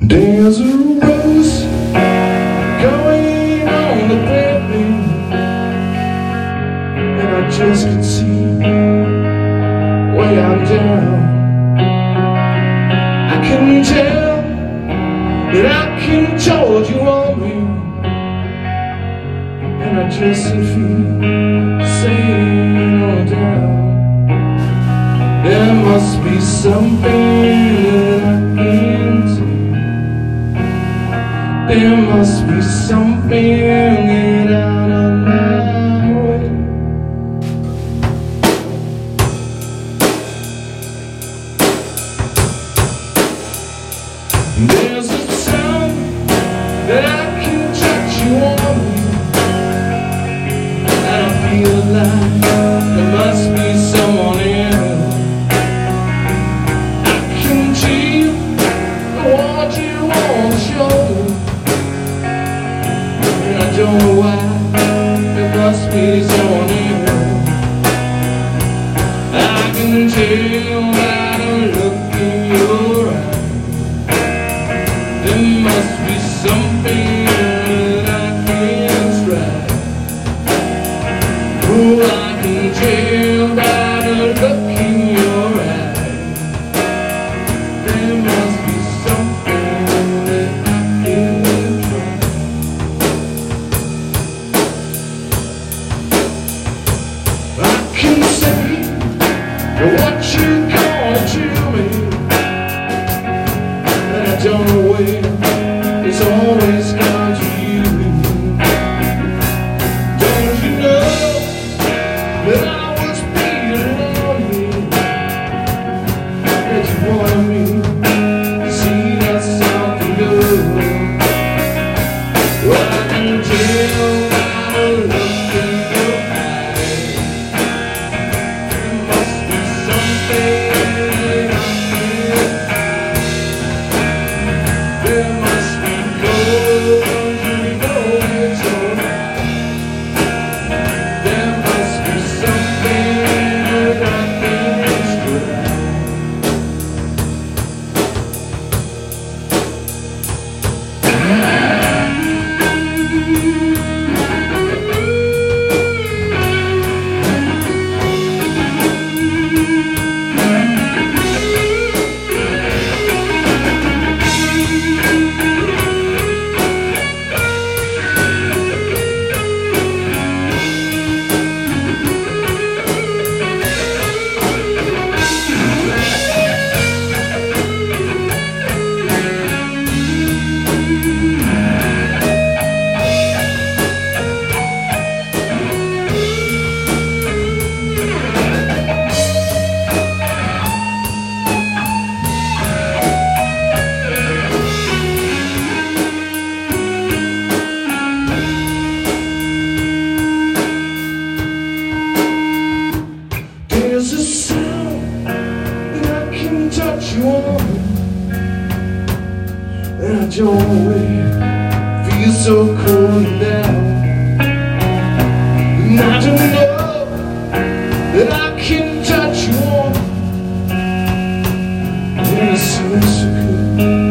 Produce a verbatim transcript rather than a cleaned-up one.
There's a rose going on the pavement, and I just can see way out down. I can tell that I can told you on me, and I just feel saying on down. There must be something that I can't see. There must be something get out of my way. There's a sound that I can touch you on, and I feel like there must be someone else. I can feel the want you on the shoulder, and I don't know why there must be someone else. I can tell by the look in your eyes. There must be something that I can't try. Oh, I can tell by the look in your eyes. There must be something that I can't try. I can say what you're gonna do me, and I don't know where. It's always come to you. Don't you know that I was beating on you, that you wanted me to see that something good? Well, I can tell by the look in your eyes. There must be something that I can't hide. There must be. There's a sound that I can touch you on, and I don't know where. Feel so cold and down, and I don't know that I can touch you on, and it seems so good.